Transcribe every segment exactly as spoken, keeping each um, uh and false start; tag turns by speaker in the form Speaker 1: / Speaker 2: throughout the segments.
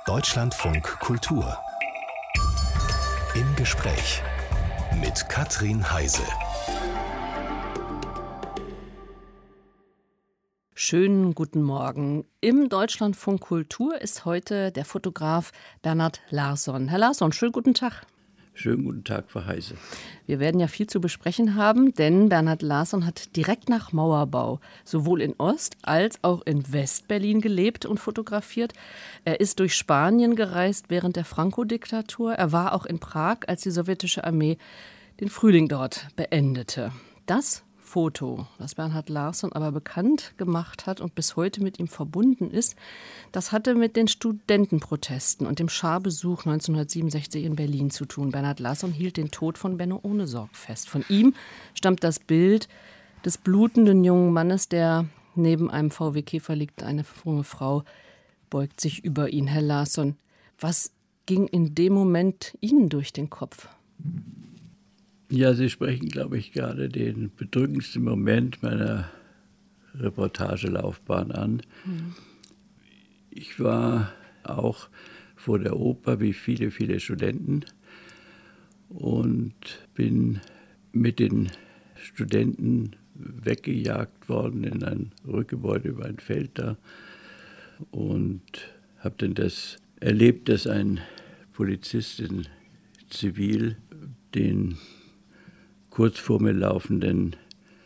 Speaker 1: Deutschlandfunk Kultur. Im Gespräch mit Katrin Heise.
Speaker 2: Schönen guten Morgen. Im Deutschlandfunk Kultur ist heute der Fotograf Bernhard Larsson. Herr Larsson, schönen guten Tag.
Speaker 3: Schönen guten Tag, Frau Heise.
Speaker 2: Wir werden ja viel zu besprechen haben, denn Bernhard Larsson hat direkt nach Mauerbau sowohl in Ost- als auch in West-Berlin gelebt und fotografiert. Er ist durch Spanien gereist während der Franco-Diktatur. Er war auch in Prag, als die sowjetische Armee den Frühling dort beendete. Das Foto, das Bernhard Larsson aber bekannt gemacht hat und bis heute mit ihm verbunden ist, das hatte mit den Studentenprotesten und dem Scharbesuch neunzehnhundertsiebenundsechzig in Berlin zu tun. Bernhard Larsson hielt den Tod von Benno Ohnesorg fest. Von ihm stammt das Bild des blutenden jungen Mannes, der neben einem V W Käfer liegt. Eine junge Frau beugt sich über ihn. Herr Larsson, was ging in dem Moment Ihnen durch den Kopf?
Speaker 3: Ja, Sie sprechen, glaube ich, gerade den bedrückendsten Moment meiner Reportagelaufbahn an. Mhm. Ich war auch vor der Oper wie viele, viele Studenten und bin mit den Studenten weggejagt worden in ein Rückgebäude über ein Feld da und habe dann das erlebt, dass ein Polizist in Zivil den kurz vor mir laufenden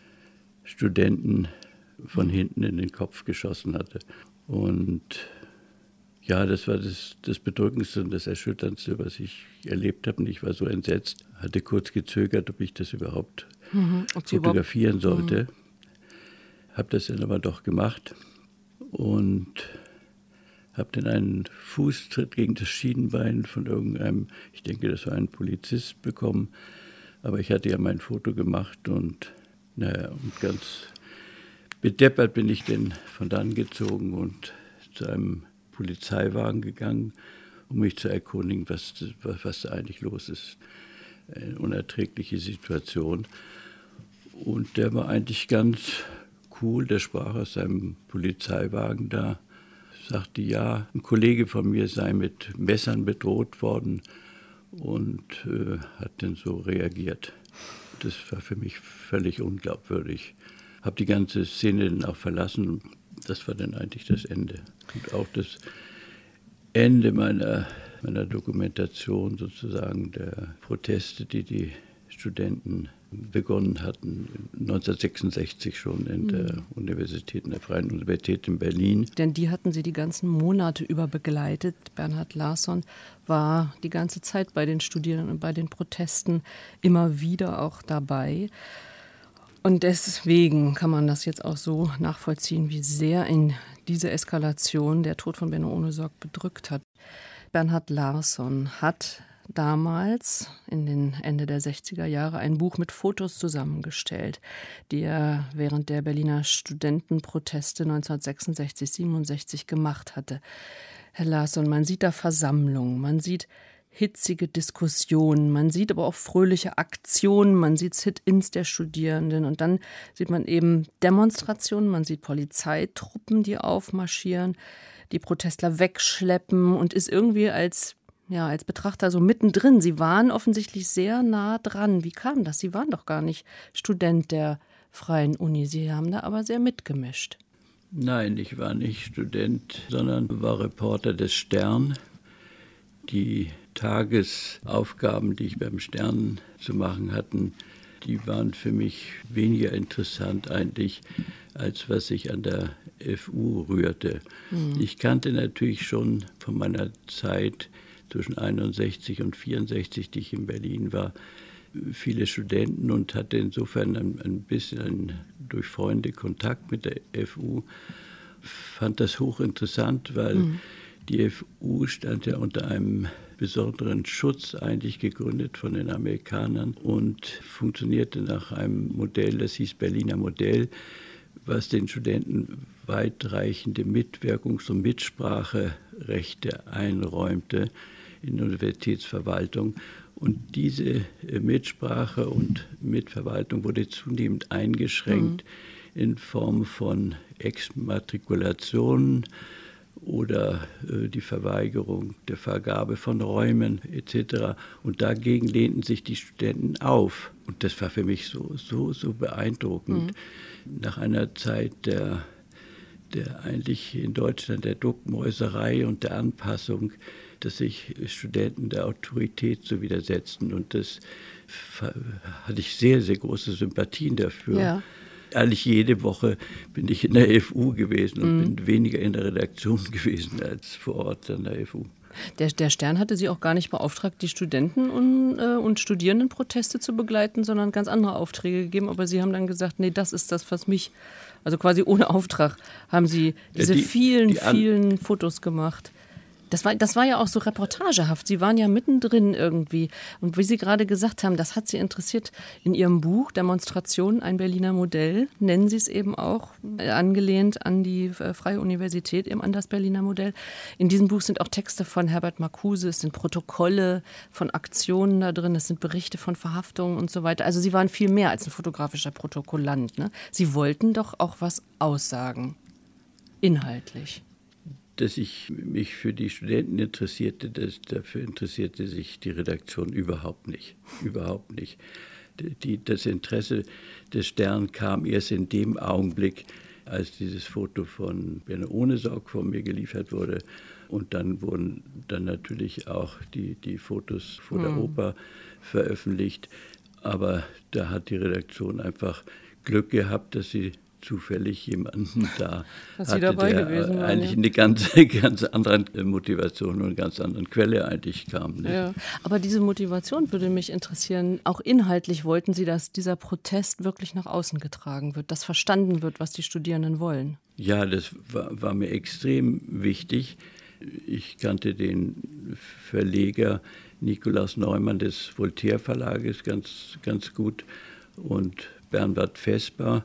Speaker 3: Studenten von hinten in den Kopf geschossen hatte. Und ja, das war das, das Bedrückendste und das Erschütterndste, was ich erlebt habe. Und ich war so entsetzt, hatte kurz gezögert, ob ich das überhaupt mhm, fotografieren überhaupt? sollte. Mhm. Habe das dann aber doch gemacht und habe dann einen Fußtritt gegen das Schienbein von irgendeinem, ich denke, das war ein Polizist, bekommen. Aber ich hatte ja mein Foto gemacht und, naja, und ganz bedeppert bin ich dann von dann gezogen und zu einem Polizeiwagen gegangen, um mich zu erkundigen, was, was, was da eigentlich los ist. Eine unerträgliche Situation. Und der war eigentlich ganz cool, der sprach aus seinem Polizeiwagen da, sagte, ja, ein Kollege von mir sei mit Messern bedroht worden, und äh, hat dann so reagiert. Das war für mich völlig unglaubwürdig. Habe die ganze Szene dann auch verlassen. Das war dann eigentlich das Ende. Und auch das Ende meiner, meiner Dokumentation sozusagen der Proteste, die die Studenten begonnen hatten, neunzehnhundertsechsundsechzig schon in der Universität, in der Freien Universität in Berlin.
Speaker 2: Denn die hatten Sie die ganzen Monate über begleitet. Bernhard Larsson war die ganze Zeit bei den Studierenden und bei den Protesten immer wieder auch dabei. Und deswegen kann man das jetzt auch so nachvollziehen, wie sehr in diese Eskalation der Tod von Benno Ohnesorg bedrückt hat. Bernhard Larsson hat damals, in den Ende der sechziger Jahre, ein Buch mit Fotos zusammengestellt, die er während der Berliner Studentenproteste neunzehnhundertsechsundsechzig siebenundsechzig gemacht hatte. Herr Larsson, man sieht da Versammlungen, man sieht hitzige Diskussionen, man sieht aber auch fröhliche Aktionen, man sieht Sit-ins der Studierenden und dann sieht man eben Demonstrationen, man sieht Polizeitruppen, die aufmarschieren, die Protestler wegschleppen und ist irgendwie als Ja, als Betrachter so mittendrin. Sie waren offensichtlich sehr nah dran. Wie kam das? Sie waren doch gar nicht Student der Freien Uni. Sie haben da aber sehr mitgemischt.
Speaker 3: Nein, ich war nicht Student, sondern war Reporter des Stern. Die Tagesaufgaben, die ich beim Stern zu machen hatte, die waren für mich weniger interessant eigentlich, als was sich an der F U rührte. Mhm. Ich kannte natürlich schon von meiner Zeit zwischen einundsechzig und vierundsechzig, die ich in Berlin war, viele Studenten und hatte insofern ein, ein bisschen ein, durch Freunde Kontakt mit der F U. Fand das hochinteressant, weil mhm. die F U stand ja unter einem besonderen Schutz, eigentlich gegründet von den Amerikanern und funktionierte nach einem Modell, das hieß Berliner Modell, was den Studenten weitreichende Mitwirkungs- und Mitspracherechte einräumte in der Universitätsverwaltung. Und diese Mitsprache und Mitverwaltung wurde zunehmend eingeschränkt mhm. in Form von Exmatrikulationen oder äh, die Verweigerung der Vergabe von Räumen et cetera. Und dagegen lehnten sich die Studenten auf. Und das war für mich so, so, so beeindruckend. Mhm. Nach einer Zeit der, der eigentlich in Deutschland der Duckmäuserei und der Anpassung, dass sich Studenten der Autorität so widersetzten. Und das hatte ich sehr, sehr große Sympathien dafür. Ja. Eigentlich jede Woche bin ich in der F U gewesen und mhm. bin weniger in der Redaktion gewesen als vor Ort an der F U.
Speaker 2: Der, der Stern hatte Sie auch gar nicht beauftragt, die Studenten- und, äh, und Studierendenproteste zu begleiten, sondern ganz andere Aufträge gegeben. Aber Sie haben dann gesagt, nee, das ist das, was mich, also quasi ohne Auftrag, haben Sie diese ja, die, vielen, die vielen Fotos gemacht. Das war, das war ja auch so reportagehaft. Sie waren ja mittendrin irgendwie. Und wie Sie gerade gesagt haben, das hat Sie interessiert. In Ihrem Buch Demonstration, ein Berliner Modell, nennen Sie es eben auch, äh, angelehnt an die äh, Freie Universität, eben an das Berliner Modell. In diesem Buch sind auch Texte von Herbert Marcuse, es sind Protokolle von Aktionen da drin, es sind Berichte von Verhaftungen und so weiter. Also Sie waren viel mehr als ein fotografischer Protokollant, ne? Sie wollten doch auch was aussagen, inhaltlich.
Speaker 3: Dass ich mich für die Studenten interessierte, das, dafür interessierte sich die Redaktion überhaupt nicht. Überhaupt nicht. Die, das Interesse des Stern kam erst in dem Augenblick, als dieses Foto von Benno Ohnesorg von mir geliefert wurde. Und dann wurden dann natürlich auch die, die Fotos vor der Oper veröffentlicht. Aber da hat die Redaktion einfach Glück gehabt, dass sie zufällig jemanden da
Speaker 2: Was
Speaker 3: hatte,
Speaker 2: Sie dabei
Speaker 3: der
Speaker 2: gewesen waren,
Speaker 3: eigentlich
Speaker 2: ja.
Speaker 3: eine ganz, ganz andere Motivation und eine ganz andere Quelle eigentlich kam. Ne?
Speaker 2: Ja. Aber diese Motivation würde mich interessieren. Auch inhaltlich wollten Sie, dass dieser Protest wirklich nach außen getragen wird, dass verstanden wird, was die Studierenden wollen.
Speaker 3: Ja, das war, war mir extrem wichtig. Ich kannte den Verleger Nikolaus Neumann des Voltaire Verlages ganz, ganz gut und Bernward Vesper.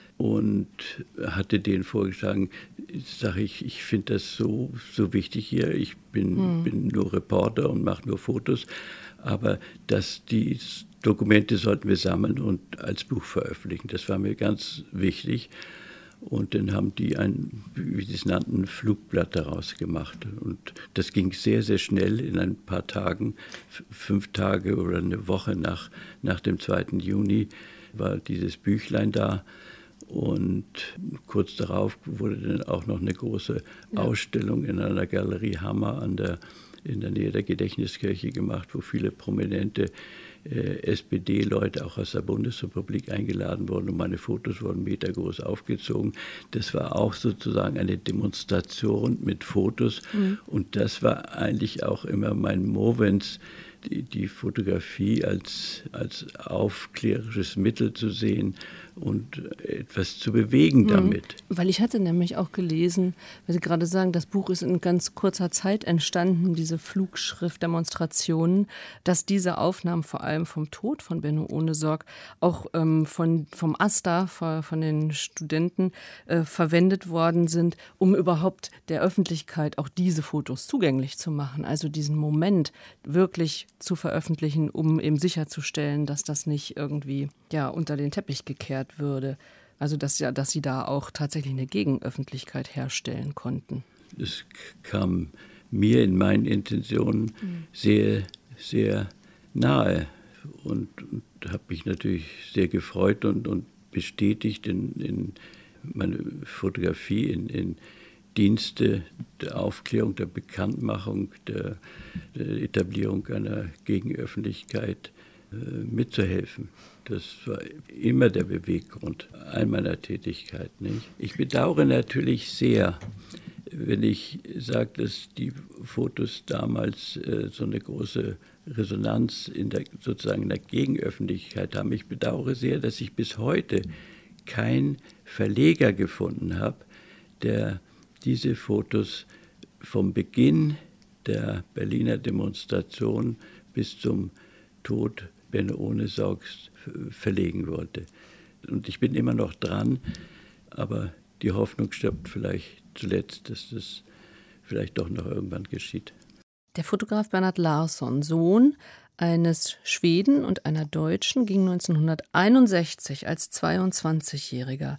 Speaker 3: Und hatte denen vorgeschlagen, sage ich, ich finde das so, so wichtig hier, ich bin, hm. bin nur Reporter und mache nur Fotos, aber dass die Dokumente sollten wir sammeln und als Buch veröffentlichen. Das war mir ganz wichtig. Und dann haben die ein, wie sie es nannten, Flugblatt daraus gemacht. Und das ging sehr, sehr schnell in ein paar Tagen, fünf Tage oder eine Woche nach, nach dem zweiten Juni war dieses Büchlein da. Und kurz darauf wurde dann auch noch eine große ja. Ausstellung in einer Galerie Hammer an der, in der Nähe der Gedächtniskirche gemacht, wo viele prominente äh, S P D-Leute auch aus der Bundesrepublik eingeladen wurden und meine Fotos wurden metergroß aufgezogen. Das war auch sozusagen eine Demonstration mit Fotos mhm. und das war eigentlich auch immer mein Movens, die, die Fotografie als, als aufklärerisches Mittel zu sehen und etwas zu bewegen damit.
Speaker 2: Weil ich hatte nämlich auch gelesen, weil Sie gerade sagen, das Buch ist in ganz kurzer Zeit entstanden, diese Flugschrift-Demonstrationen, dass diese Aufnahmen vor allem vom Tod von Benno Ohnesorg auch ähm, von, vom AStA, von den Studenten, äh, verwendet worden sind, um überhaupt der Öffentlichkeit auch diese Fotos zugänglich zu machen. Also diesen Moment wirklich zu veröffentlichen, um eben sicherzustellen, dass das nicht irgendwie ja, unter den Teppich gekehrt würde. Also dass, ja, dass Sie da auch tatsächlich eine Gegenöffentlichkeit herstellen konnten.
Speaker 3: Es kam mir in meinen Intentionen mhm. sehr, sehr nahe und, und habe mich natürlich sehr gefreut und, und bestätigt in, in meine Fotografie, in, in Dienste der Aufklärung, der Bekanntmachung, der, der Etablierung einer Gegenöffentlichkeit äh, mitzuhelfen. Das war immer der Beweggrund all meiner Tätigkeit. Nicht? Ich bedauere natürlich sehr, wenn ich sage, dass die Fotos damals äh, so eine große Resonanz in der, sozusagen in der Gegenöffentlichkeit haben. Ich bedauere sehr, dass ich bis heute keinen Verleger gefunden habe, der diese Fotos vom Beginn der Berliner Demonstration bis zum Tod Benno Ohnesorgs verlegen wollte. Und ich bin immer noch dran, aber die Hoffnung stirbt vielleicht zuletzt, dass das vielleicht doch noch irgendwann geschieht.
Speaker 2: Der Fotograf Bernhard Larsson, Sohn eines Schweden und einer Deutschen, ging neunzehnhunderteinundsechzig als zweiundzwanzigjähriger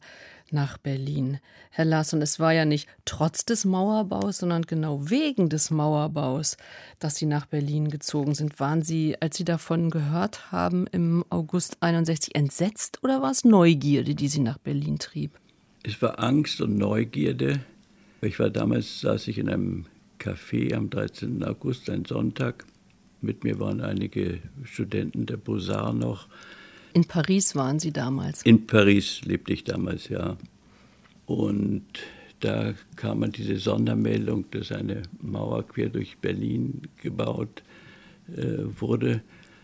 Speaker 2: nach Berlin. Herr Larsson, es war ja nicht trotz des Mauerbaus, sondern genau wegen des Mauerbaus, dass Sie nach Berlin gezogen sind. Waren Sie, als Sie davon gehört haben, im August einundsechzig entsetzt oder war es Neugierde, die Sie nach Berlin trieb?
Speaker 3: Es war Angst und Neugierde. Ich war damals, saß ich in einem Café am dreizehnten August, ein Sonntag. Mit mir waren einige Studenten der Beaux-Arts noch.
Speaker 2: In Paris waren Sie damals?
Speaker 3: In Paris lebte ich damals, ja. Und da kam man diese Sondermeldung, dass eine Mauer quer durch Berlin gebaut äh, wurde.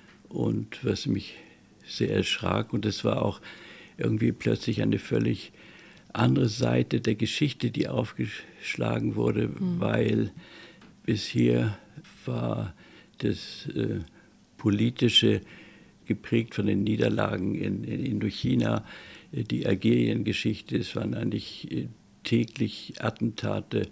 Speaker 3: Und was mich sehr erschrak, und das war auch irgendwie plötzlich eine völlig andere Seite der Geschichte, die aufgeschlagen wurde, mhm. weil bisher war das äh, politische geprägt von den Niederlagen in, in Indochina, die Algerien-Geschichte. Es waren eigentlich täglich Attentate,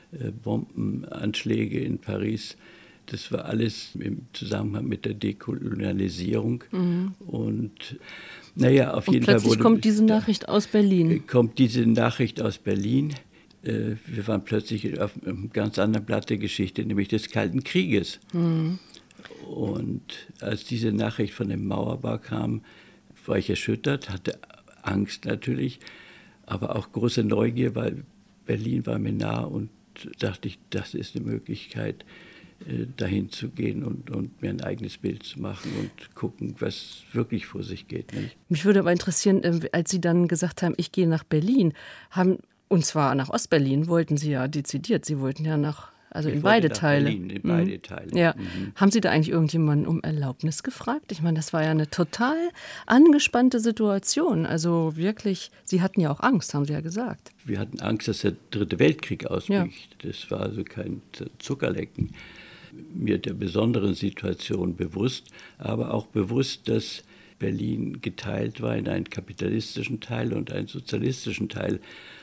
Speaker 3: Bombenanschläge in Paris. Das war alles im Zusammenhang mit der Dekolonialisierung. Mhm. Und naja, auf
Speaker 2: Und
Speaker 3: jeden Fall wurde...
Speaker 2: plötzlich kommt diese Nachricht aus Berlin.
Speaker 3: Kommt diese Nachricht aus Berlin. Wir waren plötzlich auf einem ganz anderen Blatt der Geschichte, nämlich des Kalten Krieges. Mhm. Und als diese Nachricht von dem Mauerbau kam, war ich erschüttert, hatte Angst natürlich, aber auch große Neugier, weil Berlin war mir nah und dachte ich, das ist eine Möglichkeit, dahin zu gehen und, und mir ein eigenes Bild zu machen und gucken, was wirklich vor sich geht. Nicht?
Speaker 2: Mich würde aber interessieren, als Sie dann gesagt haben, ich gehe nach Berlin, haben, und zwar nach Ostberlin, wollten Sie ja dezidiert, Sie wollten ja nach... Also ich in beide Teile.
Speaker 3: Berlin, in beide mhm. Teile.
Speaker 2: Ja. Mhm. Haben Sie da eigentlich irgendjemanden um Erlaubnis gefragt? Ich meine, das war ja eine total angespannte Situation. Also wirklich, Sie hatten ja auch Angst, haben Sie ja gesagt.
Speaker 3: Wir hatten Angst, dass der Dritte Weltkrieg ausbricht. Ja. Das war also kein Zuckerlecken. Mir der besonderen Situation bewusst, aber auch bewusst, dass Berlin geteilt war in einen kapitalistischen Teil und einen sozialistischen Teil.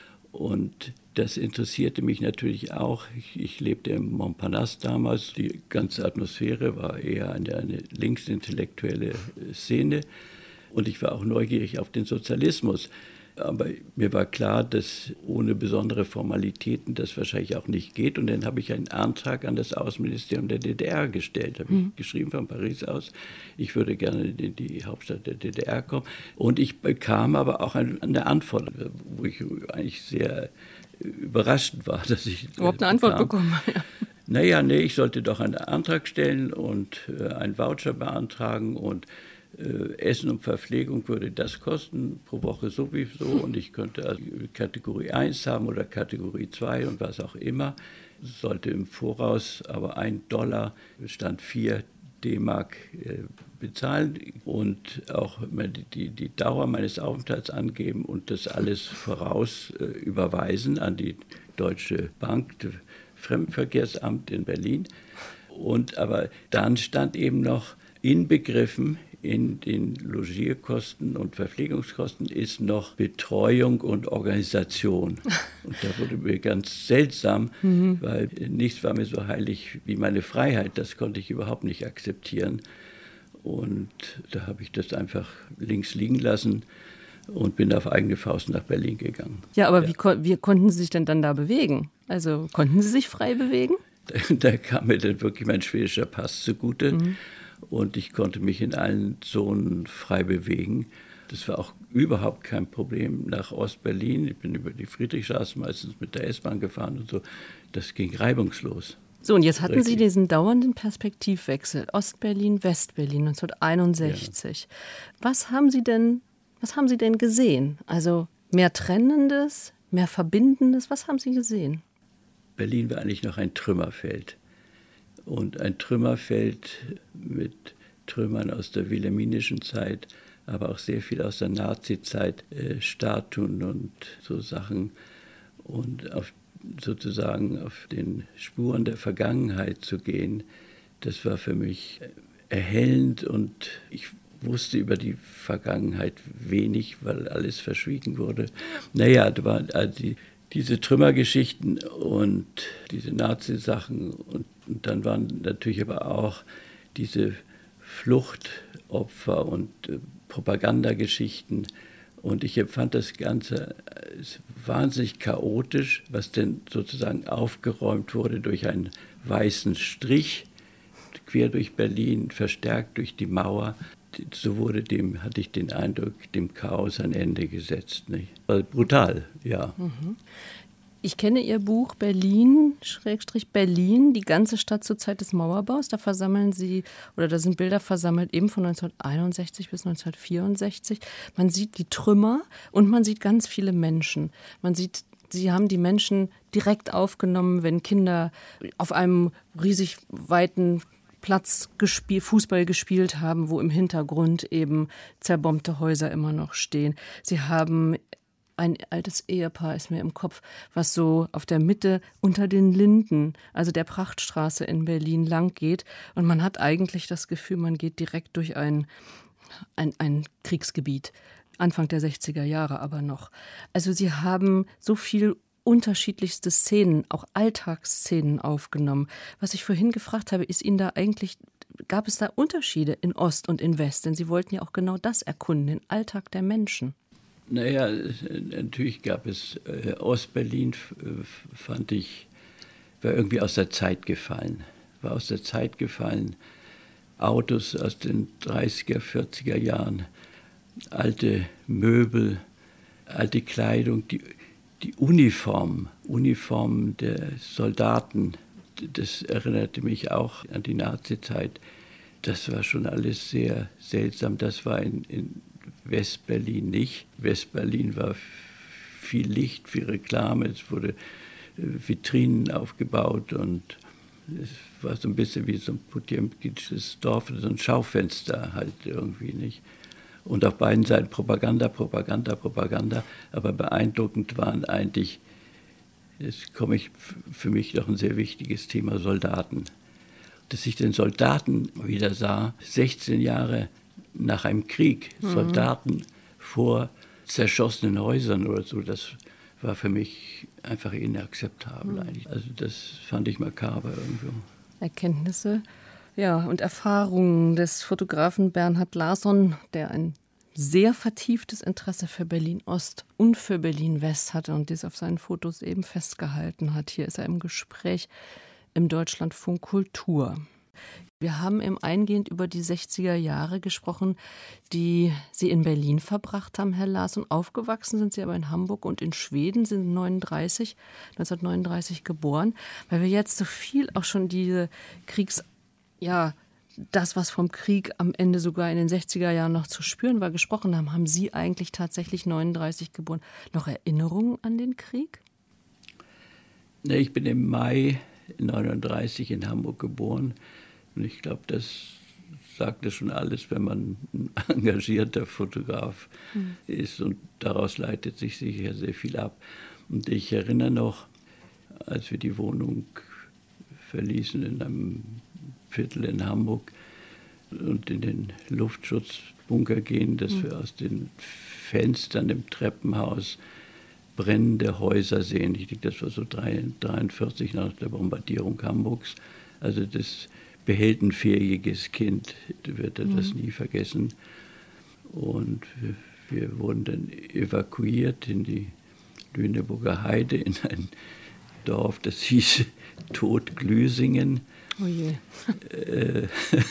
Speaker 3: Und das interessierte mich natürlich auch. Ich, ich lebte im Montparnasse damals. Die ganze Atmosphäre war eher eine, eine linksintellektuelle Szene. Und ich war auch neugierig auf den Sozialismus. Aber mir war klar, dass ohne besondere Formalitäten das wahrscheinlich auch nicht geht. Und dann habe ich einen Antrag an das Außenministerium der D D R gestellt. Habe
Speaker 2: Mhm.
Speaker 3: ich geschrieben von Paris aus, ich würde gerne in die Hauptstadt der D D R kommen. Und ich bekam aber auch eine Antwort, wo ich eigentlich sehr überrascht war, dass ich
Speaker 2: überhaupt eine Antwort bekommen. Ja.
Speaker 3: Naja, nee, ich sollte doch einen Antrag stellen und äh, einen Voucher beantragen und äh, Essen und Verpflegung würde das kosten pro Woche sowieso und ich könnte also Kategorie eins haben oder Kategorie zwei und was auch immer. Sollte im Voraus aber ein Dollar stand vier D-Mark äh, bezahlen und auch die, die Dauer meines Aufenthalts angeben und das alles voraus äh, überweisen an die Deutsche Bank, das Fremdenverkehrsamt in Berlin. Und aber dann stand eben noch inbegriffen in den Logierkosten und Verpflegungskosten ist noch Betreuung und Organisation. Und da wurde mir ganz seltsam, mhm. weil nichts war mir so heilig wie meine Freiheit. Das konnte ich überhaupt nicht akzeptieren. Und da habe ich das einfach links liegen lassen und bin auf eigene Faust nach Berlin gegangen.
Speaker 2: Ja, aber
Speaker 3: ja.
Speaker 2: Wie, kon- wie konnten Sie sich denn dann da bewegen? Also konnten Sie sich frei bewegen?
Speaker 3: Da, da kam mir dann wirklich mein schwedischer Pass zugute. Mhm. Und ich konnte mich in allen Zonen frei bewegen. Das war auch überhaupt kein Problem nach Ostberlin. Ich bin über die Friedrichstraße meistens mit der S-Bahn gefahren und so. Das ging reibungslos.
Speaker 2: So, und jetzt hatten Richtig. Sie diesen dauernden Perspektivwechsel. Ostberlin, Westberlin neunzehnhunderteinundsechzig. Ja. Was haben Sie denn, was haben Sie denn gesehen? Also mehr Trennendes, mehr Verbindendes? Was haben Sie gesehen?
Speaker 3: Berlin war eigentlich noch ein Trümmerfeld. Und ein Trümmerfeld mit Trümmern aus der wilhelminischen Zeit, aber auch sehr viel aus der Nazi-Zeit, äh, Statuen und so Sachen. Und auf, sozusagen auf den Spuren der Vergangenheit zu gehen, das war für mich erhellend. Und ich wusste über die Vergangenheit wenig, weil alles verschwiegen wurde. Naja, da waren also die Diese Trümmergeschichten und diese Nazi-Sachen und, und dann waren natürlich aber auch diese Fluchtopfer und äh, Propagandageschichten Und ich empfand das Ganze wahnsinnig chaotisch, was denn sozusagen aufgeräumt wurde durch einen weißen Strich, quer durch Berlin, verstärkt durch die Mauer. So wurde dem, hatte ich den Eindruck, dem Chaos ein Ende gesetzt. Nicht? Also brutal, ja.
Speaker 2: Mhm. Ich kenne Ihr Buch Berlin, Schrägstrich Berlin, die ganze Stadt zur Zeit des Mauerbaus. Da versammeln Sie, oder da sind Bilder versammelt, eben von neunzehnhunderteinundsechzig bis neunzehnhundertvierundsechzig. Man sieht die Trümmer und man sieht ganz viele Menschen. Man sieht, Sie haben die Menschen direkt aufgenommen, wenn Kinder auf einem riesig weiten Platz gespielt, Fußball gespielt haben, wo im Hintergrund eben zerbombte Häuser immer noch stehen. Sie haben ein altes Ehepaar, ist mir im Kopf, was so auf der Mitte unter den Linden, also der Prachtstraße in Berlin, lang geht. Und man hat eigentlich das Gefühl, man geht direkt durch ein, ein, ein Kriegsgebiet. Anfang der sechziger Jahre aber noch. Also sie haben so viel unterschiedlichste Szenen, auch Alltagsszenen aufgenommen. Was ich vorhin gefragt habe, ist Ihnen da eigentlich, gab es da Unterschiede in Ost und in West? Denn Sie wollten ja auch genau das erkunden, den Alltag der Menschen.
Speaker 3: Naja, natürlich gab es, äh, Ostberlin äh, fand ich, war irgendwie aus der Zeit gefallen. War aus der Zeit gefallen. Autos aus den dreißiger, vierziger Jahren, alte Möbel, alte Kleidung, die, die Uniform, Uniformen der Soldaten, das erinnerte mich auch an die Nazizeit. Das war schon alles sehr seltsam. Das war in, in Westberlin nicht. Westberlin war viel Licht, viel Reklame, es wurde Vitrinen aufgebaut und es war so ein bisschen wie so ein Potemkinsches Dorf, so ein Schaufenster halt irgendwie, nicht? Und auf beiden Seiten Propaganda, Propaganda, Propaganda, aber beeindruckend waren eigentlich, jetzt komme ich für mich noch ein sehr wichtiges Thema, Soldaten. Dass ich den Soldaten wieder sah, sechzehn Jahre nach einem Krieg, mhm. Soldaten vor zerschossenen Häusern oder so, das war für mich einfach inakzeptabel mhm. eigentlich. Also das fand ich makaber irgendwo.
Speaker 2: Erkenntnisse, ja, und Erfahrungen des Fotografen Bernhard Larsson, der ein sehr vertieftes Interesse für Berlin-Ost und für Berlin-West hatte und dies auf seinen Fotos eben festgehalten hat. Hier ist er im Gespräch im Deutschlandfunk Kultur. Wir haben eben eingehend über die sechziger Jahre gesprochen, die Sie in Berlin verbracht haben, Herr Larsson. Aufgewachsen sind Sie aber in Hamburg und in Schweden, sind neununddreißig, neunzehnhundertneununddreißig geboren. Weil wir jetzt so viel auch schon diese Kriegs... ja, das, was vom Krieg am Ende sogar in den sechziger Jahren noch zu spüren war, gesprochen haben, haben Sie eigentlich tatsächlich neununddreißig geboren. Noch Erinnerungen an den Krieg?
Speaker 3: Nee, ich bin im Mai neununddreißig in Hamburg geboren. Und ich glaube, das sagt schon alles, wenn man ein engagierter Fotograf mhm. ist. Und daraus leitet sich sicher sehr viel ab. Und ich erinnere noch, als wir die Wohnung verließen in einem Viertel in Hamburg und in den Luftschutzbunker gehen, dass mhm. wir aus den Fenstern im Treppenhaus brennende Häuser sehen. Ich denke, das war so dreiundvierzig nach der Bombardierung Hamburgs. Also das behält ein vierjähriges Kind, wird er mhm. das nie vergessen. Und wir, wir wurden dann evakuiert in die Lüneburger Heide, in ein Dorf, das hieß Totglüsingen.
Speaker 2: Oh je.
Speaker 3: Äh,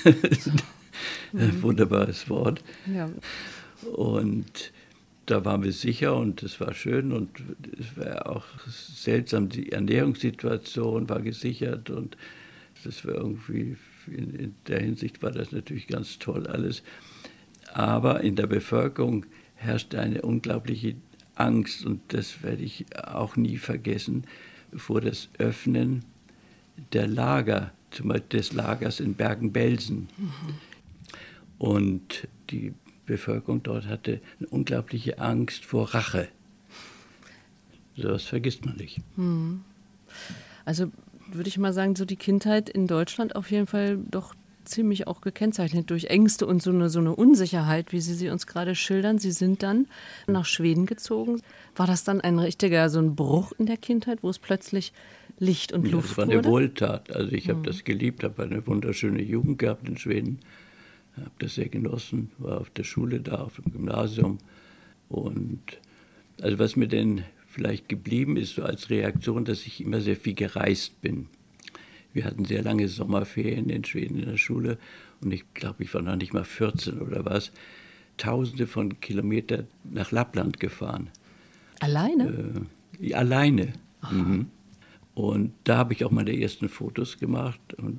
Speaker 3: mhm. Wunderbares Wort. Ja. Und da waren wir sicher und es war schön und es war auch seltsam, die Ernährungssituation war gesichert und das war irgendwie, in, in der Hinsicht war das natürlich ganz toll alles. Aber in der Bevölkerung herrschte eine unglaubliche Angst und das werde ich auch nie vergessen, vor das Öffnen der Lager, zum Beispiel des Lagers in Bergen-Belsen. Mhm. Und die Bevölkerung dort hatte eine unglaubliche Angst vor Rache. Das vergisst man nicht.
Speaker 2: Mhm. Also würde ich mal sagen, so die Kindheit in Deutschland auf jeden Fall doch ziemlich auch gekennzeichnet durch Ängste und so eine, so eine Unsicherheit, wie Sie sie uns gerade schildern. Sie sind dann nach Schweden gezogen. War das dann ein richtiger, so ein Bruch in der Kindheit, wo es plötzlich Licht und
Speaker 3: ja,
Speaker 2: Luft wurde?
Speaker 3: Das war eine Wohltat. Also ich habe mhm. das geliebt, habe eine wunderschöne Jugend gehabt in Schweden, habe das sehr genossen, war auf der Schule da, auf dem Gymnasium. Und also was mir denn vielleicht geblieben ist, so als Reaktion, dass ich immer sehr viel gereist bin. Wir hatten sehr lange Sommerferien in Schweden in der Schule und ich glaube, ich war noch nicht mal vierzehn oder was, tausende von Kilometern nach Lappland gefahren.
Speaker 2: Alleine?
Speaker 3: Äh, alleine. Mhm. Und da habe ich auch meine ersten Fotos gemacht. Und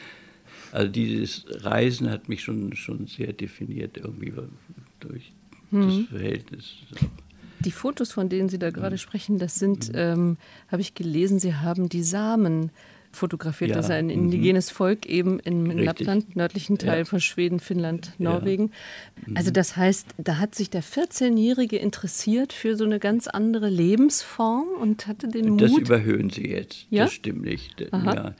Speaker 3: also dieses Reisen hat mich schon, schon sehr definiert, irgendwie durch mhm. das Verhältnis.
Speaker 2: Die Fotos, von denen Sie da gerade mhm. sprechen, das sind, mhm. ähm, habe ich gelesen, Sie haben die Samen fotografiert. Ja. Das ist ein indigenes mhm. Volk eben in, in Lappland, nördlichen Teil ja. von Schweden, Finnland, Norwegen. Ja. Also das heißt, da hat sich der vierzehnjährige interessiert für so eine ganz andere Lebensform und hatte den
Speaker 3: das
Speaker 2: Mut.
Speaker 3: Das überhöhen Sie jetzt.
Speaker 2: Ja?
Speaker 3: Das stimmt nicht. Ja.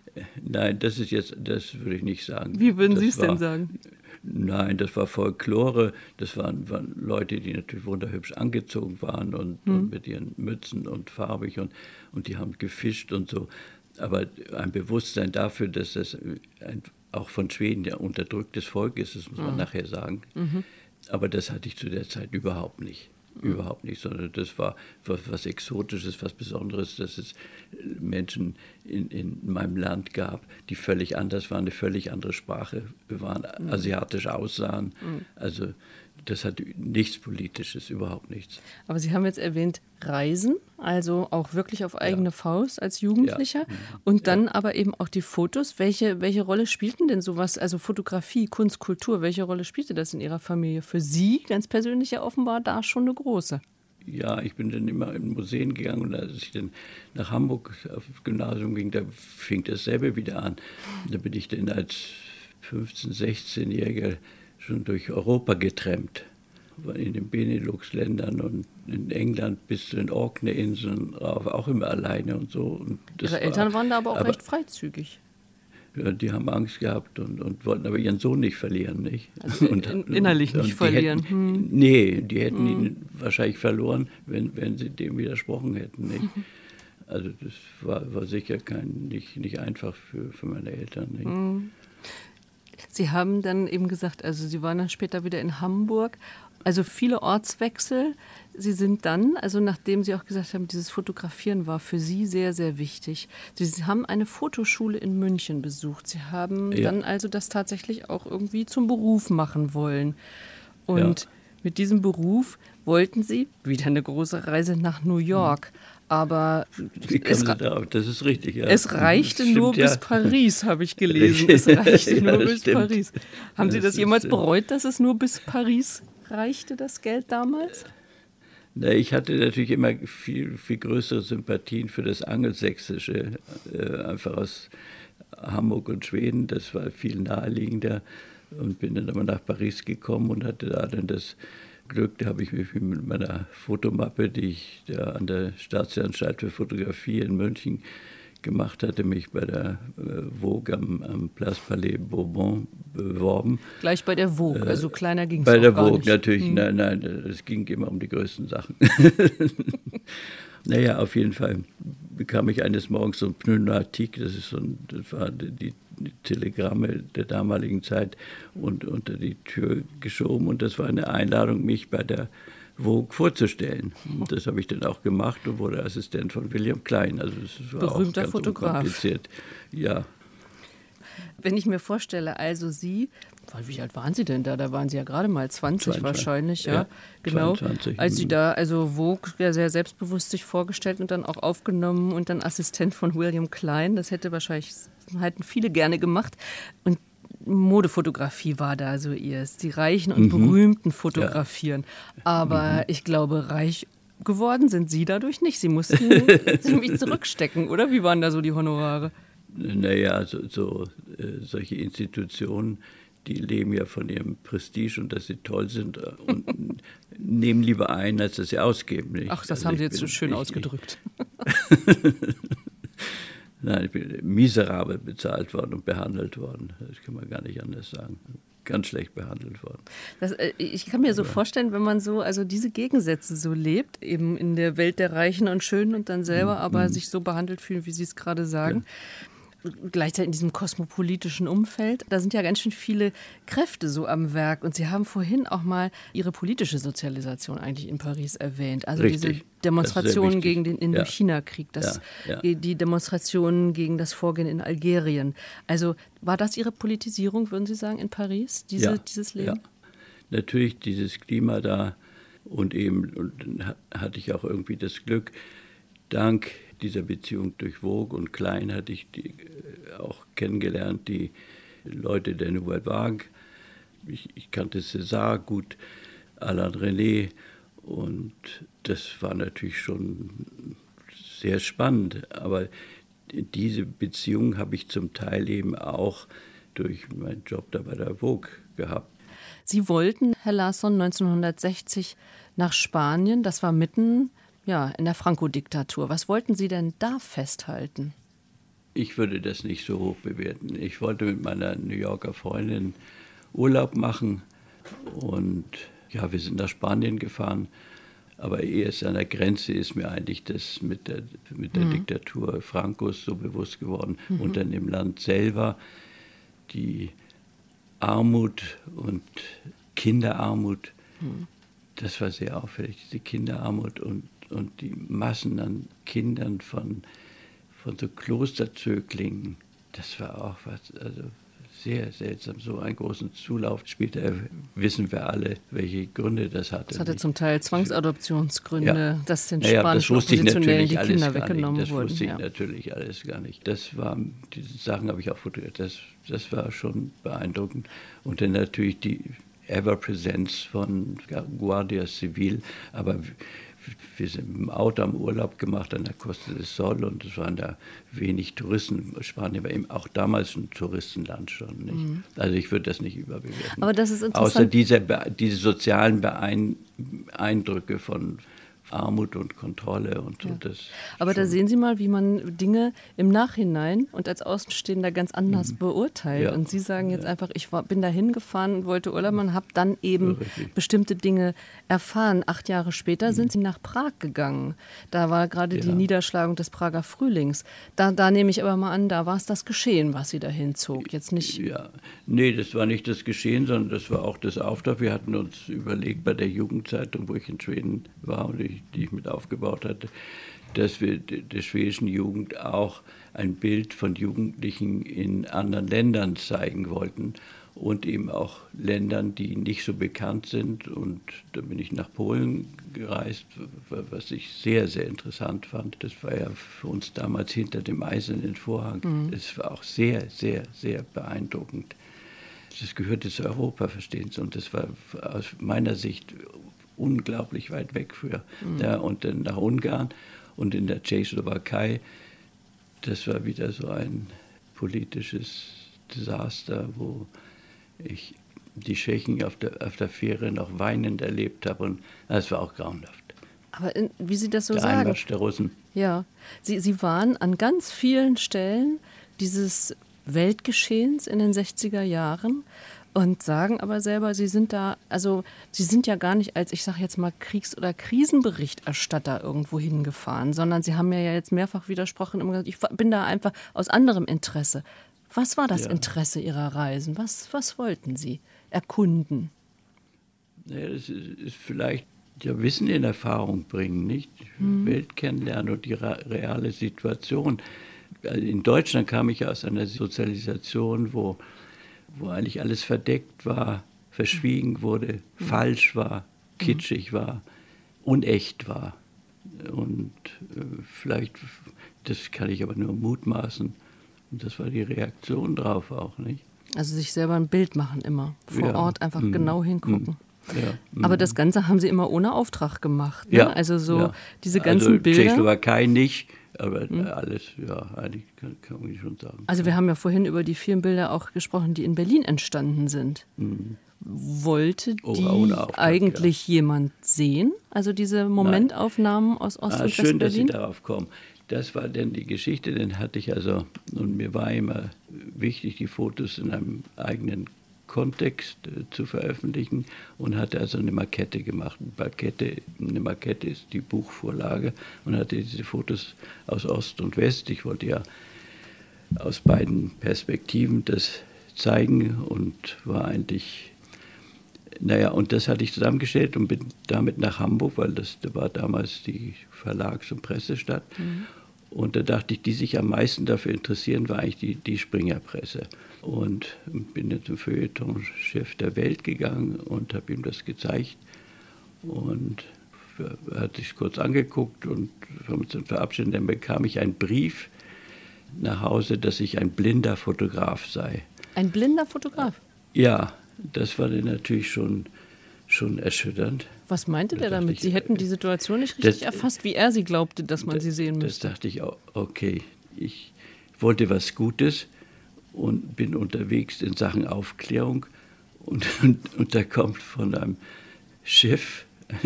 Speaker 3: Nein, das ist jetzt, das würde ich nicht sagen.
Speaker 2: Wie würden
Speaker 3: das
Speaker 2: Sie es
Speaker 3: war,
Speaker 2: denn sagen?
Speaker 3: Nein, das war Folklore. Das waren, waren Leute, die natürlich wunderhübsch angezogen waren und, hm. und mit ihren Mützen und farbig und, und die haben gefischt und so. Aber ein Bewusstsein dafür, dass das ein, auch von Schweden ja unterdrücktes Volk ist, das muss man mhm. nachher sagen. Mhm. Aber das hatte ich zu der Zeit überhaupt nicht. Mhm. Überhaupt nicht, sondern das war was, was Exotisches, was Besonderes, dass es Menschen in, in meinem Land gab, die völlig anders waren, eine völlig andere Sprache waren, mhm. asiatisch aussahen. Mhm. Also das hat nichts Politisches, überhaupt nichts.
Speaker 2: Aber Sie haben jetzt erwähnt Reisen, also auch wirklich auf eigene ja. Faust als Jugendlicher. Ja. Und dann ja. aber eben auch die Fotos. Welche, welche Rolle spielten denn sowas, also Fotografie, Kunst, Kultur, welche Rolle spielte das in Ihrer Familie? Für Sie ganz persönlich ja offenbar da schon eine große.
Speaker 3: Ja, ich bin dann immer in Museen gegangen und als ich dann nach Hamburg aufs Gymnasium ging, da fing dasselbe wieder an. Da bin ich dann als fünfzehn-, sechzehnjähriger schon durch Europa getrennt, in den Benelux-Ländern und in England bis zu den Orkney-Inseln, auch immer alleine und so. Und das
Speaker 2: Ihre Eltern war, waren da aber auch aber, recht freizügig.
Speaker 3: Ja, die haben Angst gehabt und, und wollten aber ihren Sohn nicht verlieren. Nicht?
Speaker 2: Also und, in, innerlich und, nicht und verlieren?
Speaker 3: Hätten, hm. Nee, die hätten hm. ihn wahrscheinlich verloren, wenn, wenn sie dem widersprochen hätten. Nicht? Also das war, war sicher kein, nicht, nicht einfach für, für meine Eltern. Nicht?
Speaker 2: Hm. Sie haben dann eben gesagt, also Sie waren dann später wieder in Hamburg, also viele Ortswechsel. Sie sind dann, also nachdem Sie auch gesagt haben, dieses Fotografieren war für Sie sehr, sehr wichtig. Sie haben eine Fotoschule in München besucht. Sie haben ja. dann also das tatsächlich auch irgendwie zum Beruf machen wollen. Und ja. mit diesem Beruf wollten Sie wieder eine große Reise nach New York. Aber
Speaker 3: Wie es, da das ist richtig, ja.
Speaker 2: es reichte stimmt, nur ja. bis Paris, habe ich gelesen. Es reichte ja, nur bis stimmt. Paris. Haben das Sie das jemals ist, bereut, dass es nur bis Paris reichte, das Geld damals?
Speaker 3: Na, ich hatte natürlich immer viel, viel größere Sympathien für das Angelsächsische, äh, einfach aus Hamburg und Schweden. Das war viel naheliegender und bin dann aber nach Paris gekommen und hatte da dann das Glück, da habe ich mich mit meiner Fotomappe, die ich da an der Staatsanstalt für Fotografie in München gemacht hatte, mich bei der äh, Vogue am, am Place Palais Bourbon beworben.
Speaker 2: Gleich bei der Vogue, äh, also kleiner ging es
Speaker 3: Bei der
Speaker 2: gar
Speaker 3: Vogue
Speaker 2: nicht.
Speaker 3: natürlich,
Speaker 2: hm.
Speaker 3: nein, nein, es ging immer um die größten Sachen. Naja, auf jeden Fall bekam ich eines Morgens so ein Pneumatik, das ist so ein, das war die, die Telegramme der damaligen Zeit, und unter die Tür geschoben, und das war eine Einladung, mich bei der Vogue vorzustellen. Und das habe ich dann auch gemacht und wurde Assistent von William Klein. Also das war
Speaker 2: berühmter
Speaker 3: auch ganz
Speaker 2: Fotograf.
Speaker 3: Unkompliziert. Ja.
Speaker 2: Wenn ich mir vorstelle, also Sie, wie alt waren Sie denn da? Da waren Sie ja gerade mal zwanzig zweiundzwanzig wahrscheinlich, ja, ja genau. zweiundzwanzig Als Sie da, also Vogue, ja, sehr selbstbewusst sich vorgestellt und dann auch aufgenommen und dann Assistent von William Klein. Das hätte wahrscheinlich, hätten viele gerne gemacht. Und Modefotografie war da so ihrs. Die Reichen und mhm. Berühmten fotografieren. Ja. Aber mhm. ich glaube, reich geworden sind Sie dadurch nicht. Sie mussten ziemlich zurückstecken, oder? Wie waren da so die Honorare?
Speaker 3: Naja, so, so äh, solche Institutionen, die leben ja von ihrem Prestige und dass sie toll sind und nehmen lieber ein, als dass sie ausgeben. Nicht?
Speaker 2: Ach, das also haben Sie jetzt bin, so schön ich, ausgedrückt.
Speaker 3: Nein, ich bin miserabel bezahlt worden und behandelt worden. Das kann man gar nicht anders sagen. Ganz schlecht behandelt worden.
Speaker 2: Das, ich kann mir so Aber, vorstellen, wenn man so, also diese Gegensätze so lebt, eben in der Welt der Reichen und Schönen und dann selber mm, aber mm. sich so behandelt fühlen, wie Sie es gerade sagen. Ja. gleichzeitig in diesem kosmopolitischen Umfeld, da sind ja ganz schön viele Kräfte so am Werk. Und Sie haben vorhin auch mal Ihre politische Sozialisation eigentlich in Paris erwähnt. Also
Speaker 3: Richtig.
Speaker 2: diese Demonstrationen gegen den Indochina-Krieg, das,
Speaker 3: ja, ja.
Speaker 2: die Demonstrationen gegen das Vorgehen in Algerien. Also war das Ihre Politisierung, würden Sie sagen, in Paris, diese,
Speaker 3: ja,
Speaker 2: dieses Leben?
Speaker 3: Ja. Natürlich dieses Klima da und eben und dann hatte ich auch irgendwie das Glück, dank dieser Beziehung durch Vogue und Klein hatte ich die auch kennengelernt, die Leute der Nouvelle Vague. Ich, ich kannte César gut, Alain René und das war natürlich schon sehr spannend, aber diese Beziehung habe ich zum Teil eben auch durch meinen Job da bei der Vogue gehabt.
Speaker 2: Sie wollten, Herr Larsson, neunzehnhundertsechzig nach Spanien. Das war mitten ja, in der Franco-Diktatur. Was wollten Sie denn da festhalten?
Speaker 3: Ich würde das nicht so hoch bewerten. Ich wollte mit meiner New Yorker Freundin Urlaub machen. Und ja, wir sind nach Spanien gefahren. Aber erst an der Grenze ist mir eigentlich das mit der, mit der mhm. Diktatur Francos so bewusst geworden. Mhm. Und dann im Land selber die Armut und Kinderarmut, hm. das war sehr auffällig, diese Kinderarmut und, und die Massen an Kindern von, von so Klosterzöglingen, das war auch was, also sehr seltsam, so einen großen Zulauf. Später wissen wir alle, welche Gründe das hatte.
Speaker 2: Das hatte zum Teil Zwangsadoptionsgründe, ja. dass den
Speaker 3: naja,
Speaker 2: spanischen
Speaker 3: das
Speaker 2: Oppositionellen die Kinder weggenommen
Speaker 3: das
Speaker 2: wurden.
Speaker 3: Das wusste ich
Speaker 2: ja.
Speaker 3: natürlich alles gar nicht. Das war, diese Sachen habe ich auch fotografiert, das, das war schon beeindruckend. Und dann natürlich die Ever-Präsenz von Guardia Civil, aber wir sind mit dem Auto am Urlaub gemacht an der Costa del Sol und es waren da wenig Touristen. Spanien war eben auch damals ein Touristenland schon. Nicht? Mhm. Also ich würde das nicht überbewerten.
Speaker 2: Aber das ist interessant.
Speaker 3: Außer diese, diese sozialen Beein- Eindrücke von Armut und Kontrolle und so.
Speaker 2: Ja.
Speaker 3: Das
Speaker 2: Aber
Speaker 3: schon.
Speaker 2: Da sehen Sie mal, wie man Dinge im Nachhinein und als Außenstehender ganz anders mhm. beurteilt.
Speaker 3: Ja.
Speaker 2: Und Sie sagen jetzt
Speaker 3: ja.
Speaker 2: einfach, ich war, bin da hingefahren und wollte Urlaub machen, habe dann eben
Speaker 3: Richtig.
Speaker 2: bestimmte Dinge erfahren. Acht Jahre später mhm. sind Sie nach Prag gegangen. Da war gerade ja. die Niederschlagung des Prager Frühlings. Da, da nehme ich aber mal an, da war es das Geschehen, was Sie dahin zog. Jetzt nicht.
Speaker 3: Ja, nee, das war nicht das Geschehen, sondern das war auch das Auftrag. Wir hatten uns überlegt bei der Jugendzeitung, wo ich in Schweden war und ich die ich mit aufgebaut hatte, dass wir der schwedischen Jugend auch ein Bild von Jugendlichen in anderen Ländern zeigen wollten und eben auch Ländern, die nicht so bekannt sind. Und da bin ich nach Polen gereist, was ich sehr, sehr interessant fand. Das war ja für uns damals hinter dem eisernen Vorhang. Mhm. Das war auch sehr, sehr, sehr beeindruckend. Das gehörte zu Europa, verstehen Sie, und das war aus meiner Sicht unglaublich weit weg früher. Mhm. Ja, und dann nach Ungarn und in der Tschechoslowakei, das war wieder so ein politisches Desaster, wo ich die Tschechen auf der, auf der Fähre noch weinend erlebt habe. Und das war auch grauenhaft.
Speaker 2: Aber in, wie Sie das so
Speaker 3: der
Speaker 2: sagen.
Speaker 3: Einmarsch der Russen.
Speaker 2: Ja, Sie, Sie waren an ganz vielen Stellen dieses Weltgeschehens in den sechziger Jahren. Und sagen aber selber, Sie sind da, also Sie sind ja gar nicht als, ich sage jetzt mal, Kriegs- oder Krisenberichterstatter irgendwo hingefahren, sondern Sie haben mir ja jetzt mehrfach widersprochen und gesagt, ich bin da einfach aus anderem Interesse. Was war das ja. Interesse Ihrer Reisen? Was, was wollten Sie erkunden?
Speaker 3: Ja, das ist, ist vielleicht ja, Wissen in Erfahrung bringen, nicht? Mhm. Welt kennenlernen und die reale Situation. In Deutschland kam ich aus einer Sozialisation, wo wo eigentlich alles verdeckt war, verschwiegen wurde, mhm. falsch war, kitschig war, unecht war. Und äh, vielleicht, das kann ich aber nur mutmaßen, und das war die Reaktion drauf auch, nicht?
Speaker 2: Also sich selber ein Bild machen immer, vor
Speaker 3: ja.
Speaker 2: Ort einfach mhm. genau hingucken.
Speaker 3: Ja.
Speaker 2: Aber das Ganze haben Sie immer ohne Auftrag gemacht, ne?
Speaker 3: Ja.
Speaker 2: Also so
Speaker 3: ja.
Speaker 2: diese ganzen
Speaker 3: also
Speaker 2: Bilder.
Speaker 3: Tschechoslowakei nicht. Aber hm. alles, ja, eigentlich kann, kann man schon sagen.
Speaker 2: Also wir haben ja vorhin über die vielen Bilder auch gesprochen, die in Berlin entstanden sind. Hm. Wollte die oh, Auftrag, eigentlich ja. jemand sehen? Also diese Momentaufnahmen Nein. aus Ost-
Speaker 3: ah,
Speaker 2: und
Speaker 3: schön,
Speaker 2: West-Berlin?
Speaker 3: Dass Sie darauf kommen. Das war denn die Geschichte, den hatte ich also, und mir war immer wichtig, die Fotos in einem eigenen Kontext äh, zu veröffentlichen und hatte also eine Makette gemacht. Eine Makette, eine Makette ist die Buchvorlage und hatte diese Fotos aus Ost und West. Ich wollte ja aus beiden Perspektiven das zeigen und war eigentlich, naja, und das hatte ich zusammengestellt und bin damit nach Hamburg, weil das da war damals die Verlags- und Pressestadt. Mhm. Und da dachte ich, die sich am meisten dafür interessieren, war eigentlich die, die Springer-Presse. Und bin dann zum Feuilleton-Chef der Welt gegangen und habe ihm das gezeigt. Und er hat sich kurz angeguckt und wir haben uns dann verabschiedet. Dann bekam ich einen Brief nach Hause, dass ich ein blinder Fotograf sei.
Speaker 2: Ein blinder Fotograf?
Speaker 3: Ja, das war dann natürlich schon, schon erschütternd.
Speaker 2: Was meinte
Speaker 3: da
Speaker 2: der damit?
Speaker 3: Ich,
Speaker 2: Sie hätten die Situation nicht richtig
Speaker 3: das,
Speaker 2: erfasst, wie er sie glaubte, dass man
Speaker 3: das,
Speaker 2: sie sehen müsste.
Speaker 3: Das dachte ich auch, okay, ich wollte was Gutes und bin unterwegs in Sachen Aufklärung und, und, und da kommt von einem Chef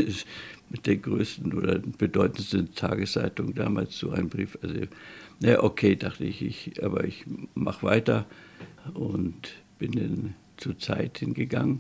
Speaker 3: mit der größten oder bedeutendsten Tageszeitung damals so ein Brief. Also, na okay, dachte ich, ich aber ich mache weiter und bin dann zur Zeit hingegangen.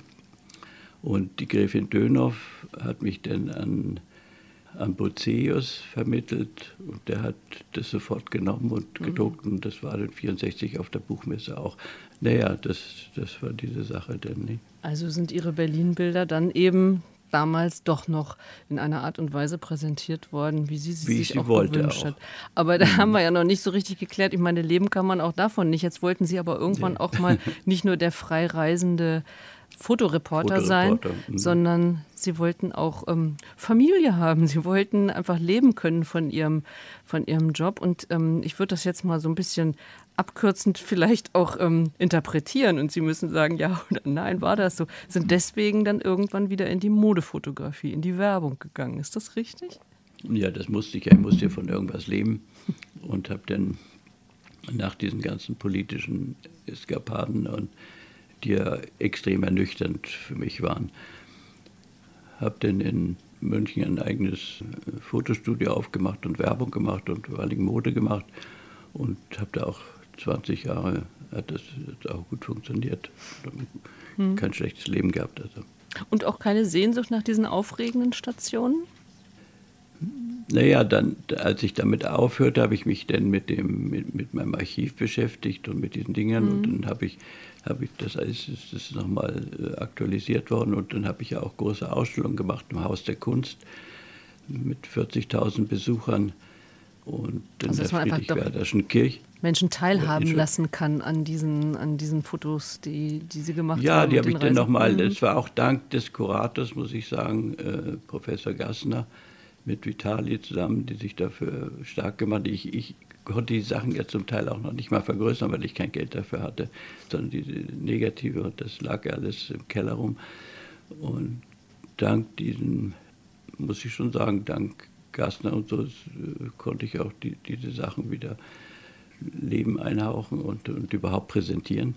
Speaker 3: Und die Gräfin Dönhoff hat mich dann an, an Buceus vermittelt und der hat das sofort genommen und gedruckt und das war dann vierundsechzig auf der Buchmesse auch. Naja, das, das war diese Sache dann nicht.
Speaker 2: Also sind Ihre Berlin-Bilder dann eben damals doch noch in einer Art und Weise präsentiert worden, wie sie, sie
Speaker 3: wie
Speaker 2: sich
Speaker 3: sie
Speaker 2: auch
Speaker 3: wollte
Speaker 2: gewünscht
Speaker 3: auch.
Speaker 2: hat. Aber da mhm. haben wir ja noch nicht so richtig geklärt. Ich meine, leben kann man auch davon nicht. Jetzt wollten Sie aber irgendwann ja. auch mal nicht nur der frei reisende Fotoreporter, Fotoreporter sein, mhm. sondern Sie wollten auch ähm, Familie haben. Sie wollten einfach leben können von Ihrem, von Ihrem Job. Und ähm, ich würde das jetzt mal so ein bisschen abkürzend vielleicht auch ähm, interpretieren. Und Sie müssen sagen, ja oder nein, war das so. Sind deswegen dann irgendwann wieder in die Modefotografie, in die Werbung gegangen. Ist das richtig?
Speaker 3: Ja, das musste ich ja. Ich musste ja von irgendwas leben. Und habe dann nach diesen ganzen politischen Eskapaden und die ja extrem ernüchternd für mich waren. Habe dann in München ein eigenes Fotostudio aufgemacht und Werbung gemacht und vor allem Mode gemacht und habe da auch zwanzig Jahre, hat das auch gut funktioniert. Hm. Kein schlechtes Leben gehabt. Also.
Speaker 2: Und auch keine Sehnsucht nach diesen aufregenden Stationen?
Speaker 3: Naja, dann, als ich damit aufhörte, habe ich mich dann mit, dem, mit, mit meinem Archiv beschäftigt und mit diesen Dingen. Mhm. Und dann habe ich, habe ich das alles ist, ist nochmal aktualisiert worden. Und dann habe ich ja auch große Ausstellungen gemacht im Haus der Kunst mit vierzigtausend Besuchern und in
Speaker 2: also,
Speaker 3: der Friedrich-Werderschen Kirche.
Speaker 2: Menschen teilhaben ja, lassen kann an diesen, an diesen Fotos, die, die Sie gemacht
Speaker 3: ja,
Speaker 2: haben.
Speaker 3: Ja, die habe ich dann nochmal,
Speaker 2: mhm.
Speaker 3: das war auch dank des Kurators, muss ich sagen, äh, Professor Gassner, mit Vitali zusammen, die sich dafür stark gemacht haben. Ich, ich konnte die Sachen ja zum Teil auch noch nicht mal vergrößern, weil ich kein Geld dafür hatte, sondern diese Negative, und das lag ja alles im Keller rum. Und dank diesem, muss ich schon sagen, dank Gassner und so, konnte ich auch die, diese Sachen wieder Leben einhauchen und, und überhaupt präsentieren.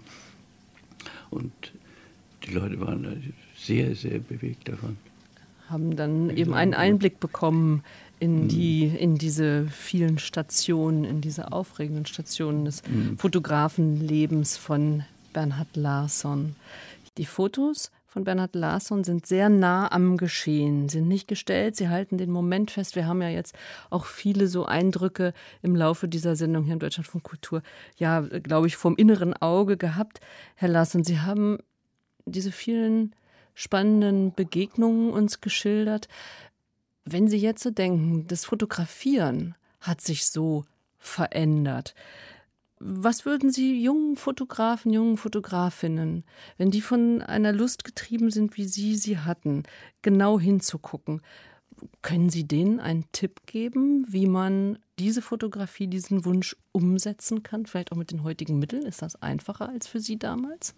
Speaker 3: Und die Leute waren sehr, sehr bewegt davon.
Speaker 2: Haben dann eben einen Einblick bekommen in, die, in diese vielen Stationen, in diese aufregenden Stationen des mhm. Fotografenlebens von Bernhard Larsson. Die Fotos von Bernhard Larsson sind sehr nah am Geschehen, sind nicht gestellt, sie halten den Moment fest. Wir haben ja jetzt auch viele so Eindrücke im Laufe dieser Sendung hier im Deutschlandfunk Kultur, ja, glaube ich, vom inneren Auge gehabt. Herr Larsson, Sie haben diese vielen spannenden Begegnungen uns geschildert. Wenn Sie jetzt so denken, das Fotografieren hat sich so verändert. Was würden Sie jungen Fotografen, jungen Fotografinnen, wenn die von einer Lust getrieben sind, wie Sie sie hatten, genau hinzugucken, können Sie denen einen Tipp geben, wie man diese Fotografie, diesen Wunsch umsetzen kann? Vielleicht auch mit den heutigen Mitteln? Ist das einfacher als für Sie damals?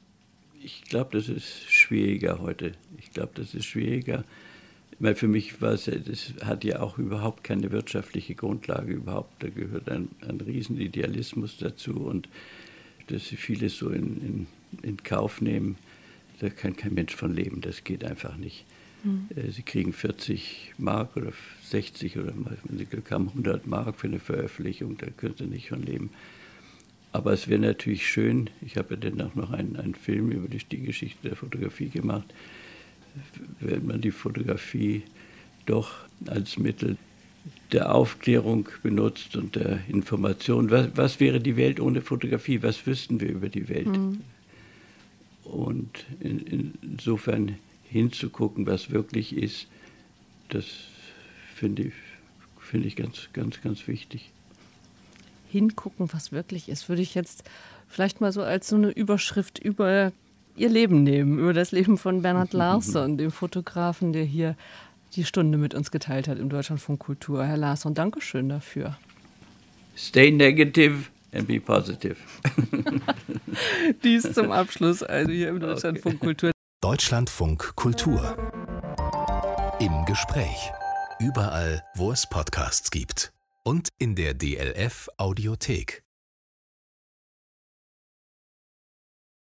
Speaker 3: Ich glaube, das ist schwieriger heute. Ich glaube, das ist schwieriger. Weil für mich war es, das hat ja auch überhaupt keine wirtschaftliche Grundlage überhaupt. Da gehört ein, ein Riesenidealismus dazu und dass sie vieles so in, in, in Kauf nehmen, da kann kein Mensch von leben. Das geht einfach nicht. Mhm. Sie kriegen vierzig Mark oder sechzig oder wenn sie Glück haben, hundert Mark für eine Veröffentlichung, da können sie nicht von leben. Aber es wäre natürlich schön, ich habe ja dann auch noch einen, einen Film über die, die Geschichte der Fotografie gemacht, wenn man die Fotografie doch als Mittel der Aufklärung benutzt und der Information. Was, was wäre die Welt ohne Fotografie? Was wüssten wir über die Welt? Mhm. Und in, insofern hinzugucken, was wirklich ist, das finde ich, finde ich ganz, ganz, ganz wichtig.
Speaker 2: Hingucken, was wirklich ist, würde ich jetzt vielleicht mal so als so eine Überschrift über Ihr Leben nehmen, über das Leben von Bernhard Larsson, dem Fotografen, der hier die Stunde mit uns geteilt hat im Deutschlandfunk Kultur. Herr Larsson, danke schön dafür.
Speaker 3: Stay negative and be positive.
Speaker 2: Dies zum Abschluss, also hier im Deutschlandfunk Kultur.
Speaker 1: Deutschlandfunk Kultur. Im Gespräch. Überall, wo es Podcasts gibt. Und in der D L F Audiothek.